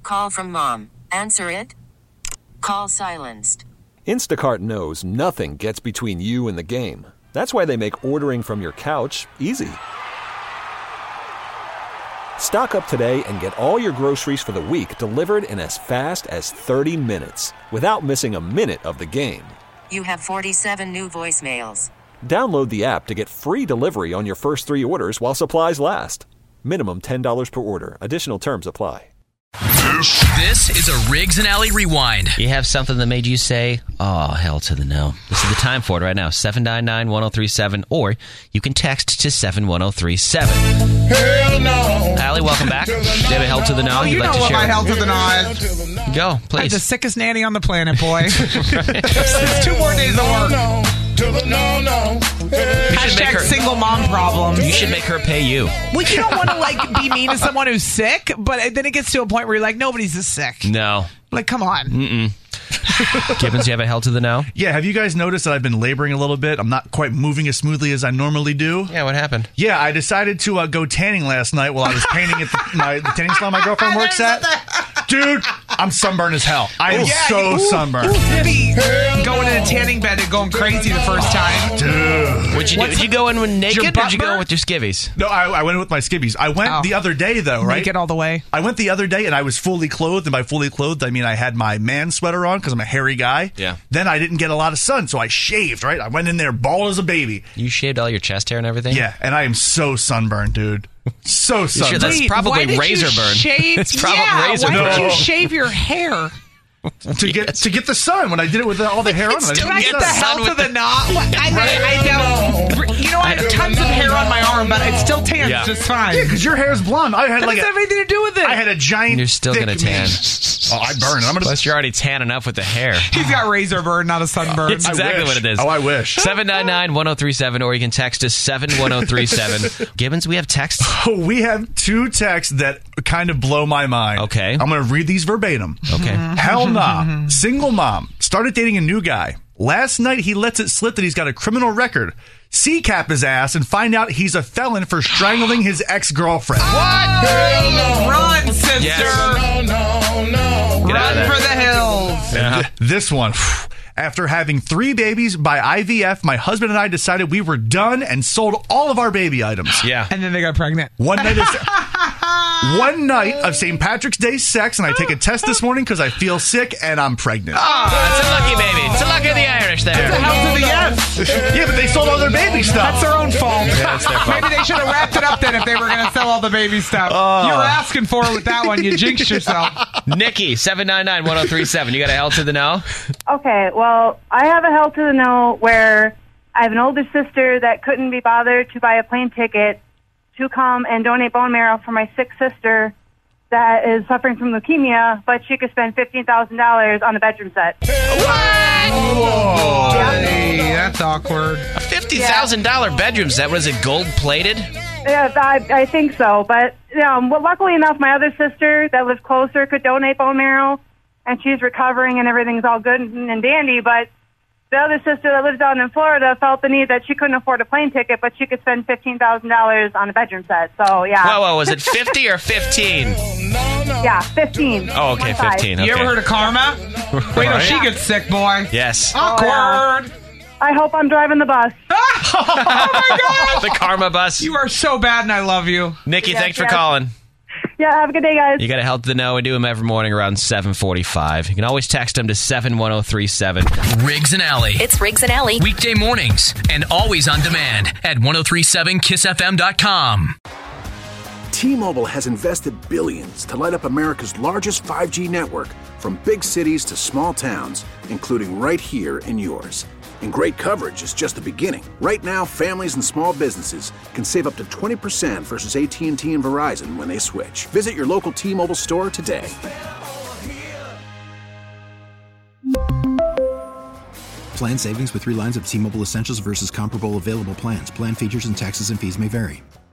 call from mom. Answer it. Call silenced. Instacart knows nothing gets between you and the game. That's why they make ordering from your couch easy. Stock up today and get all your groceries for the week delivered in as fast as 30 minutes without missing a minute of the game. You have 47 new voicemails. Download the app to get free delivery on your first 3 orders while supplies last. Minimum $10 per order. Additional terms apply. This is a Riggs and Alley Rewind. You have something that made you say, oh, hell to the no. This is the time for it right now, 799-1037, or you can text to 71037. Hell no. Allie, welcome back. Do you have a hell to the no? You know what my hell to the no is. Go, I'm please. the sickest nanny on the planet, boy. It's 2 more days of work. No. Hashtag single mom problem. You should make her pay you. Well, you don't want to be mean to someone who's sick, but then it gets to a point where you're like, nobody's this sick. No. Like, come on. Mm-mm. Gibbons, you have a hell to the no? Yeah, have you guys noticed that I've been laboring a little bit? I'm not quite moving as smoothly as I normally do. Yeah, what happened? Yeah, I decided to go tanning last night while I was painting at the tanning salon my girlfriend works at. Dude, I'm sunburned as hell. I am sunburned. Be going in a tanning bed and going crazy the first time. Dude. What'd you do? Did you go in naked or did you go burn? with your skivvies? No, I went in with my skivvies. I went the other day, though, right? Naked all the way. I went the other day, and I was fully clothed. And by fully clothed, I mean I had my man sweater on because I'm a hairy guy. Yeah. Then I didn't get a lot of sun, so I shaved, right? I went in there bald as a baby. You shaved all your chest hair and everything? Yeah, and I am so sunburned, dude. So sunburned. Sure, that's probably razor burn. It's probably razor burn. Why did you shave your hair? To get the sun when I did it with all the hair on it. Did I get the hell to the knot? I don't. You know, I have tons of hair on my arm, but it still tans just fine. Yeah, because your hair's blonde. I had that doesn't have anything to do with it. I had a giant. You're still going to tan. Oh, I burn. Plus, you're already tan enough with the hair. He's got razor burn, not a sunburn. It's exactly what it is. Oh, I wish. 799-1037, or you can text us 71037. Gibbons, we have texts? Oh, we have 2 texts that kind of blow my mind. Okay. I'm going to read these verbatim. Okay. Hell nah. Single mom. Started dating a new guy. Last night, he lets it slip that he's got a criminal record. C-cap his ass and find out he's a felon for strangling his ex-girlfriend. What? Hell no. Run, sister. Yes. No. Get out of Run there. for the hills. Yeah. This one. After having 3 babies by IVF, my husband and I decided we were done and sold all of our baby items. Yeah. And then they got pregnant. One night of St. Patrick's Day sex, and I take a test this morning because I feel sick and I'm pregnant. Oh, it's a lucky baby. It's a luck of the Irish there. It's a hell to the yes. Yeah, but they sold all their baby stuff. That's their own fault. Yeah, it's their fault. Maybe they should have wrapped it up then if they were going to sell all the baby stuff. You were asking for it with that one. You jinxed yourself. Nikki, 799-1037. You got a hell to the no? Okay, well, I have a hell to the no where I have an older sister that couldn't be bothered to buy a plane ticket to come and donate bone marrow for my sick sister that is suffering from leukemia, but she could spend $15,000 on a bedroom set. Whoa. Hey, that's awkward. A $50,000 bedroom set. What is it, gold-plated? Yeah, I think so. But well, luckily enough, my other sister that lives closer could donate bone marrow, and she's recovering and everything's all good and dandy. But the other sister that lives down in Florida felt the need that she couldn't afford a plane ticket, but she could spend $15,000 on a bedroom set. So, yeah. Whoa, was it 50 or 15? Yeah, 15. Oh, okay, 15. Okay. You ever heard of karma? Wait till she gets sick, boy. Yes. Awkward. I hope I'm driving the bus. Oh, my God. The karma bus. You are so bad, and I love you. Nikki, Yes, thanks for yes. calling. Yeah, have a good day, guys. You got to help the know. We do them every morning around 7:45. You can always text them to 71037. Riggs and Alley. It's Riggs and Alley. Weekday mornings and always on demand at 1037kissfm.com. T-Mobile has invested billions to light up America's largest 5G network, from big cities to small towns, including right here in yours. And great coverage is just the beginning. Right now, families and small businesses can save up to 20% versus AT&T and Verizon when they switch. Visit your local T-Mobile store today. Plan savings with 3 lines of T-Mobile Essentials versus comparable available plans. Plan features and taxes and fees may vary.